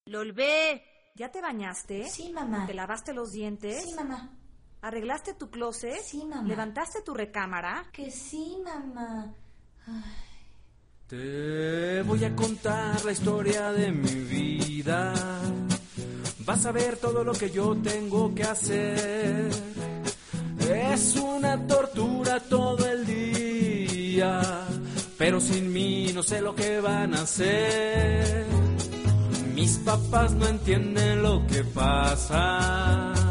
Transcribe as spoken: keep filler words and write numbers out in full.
Lolbe, ¿ya te bañaste? Sí, mamá. ¿Te lavaste los dientes? Sí, mamá. ¿Arreglaste tu closet? Sí, mamá. ¿Levantaste tu recámara? Que sí, mamá. Ay. Te voy a contar la historia de mi vida. Vas a ver todo lo que yo tengo que hacer. Es una tortura todo el día, pero sin mí no sé lo que van a hacer. Mis papás no entienden lo que pasa.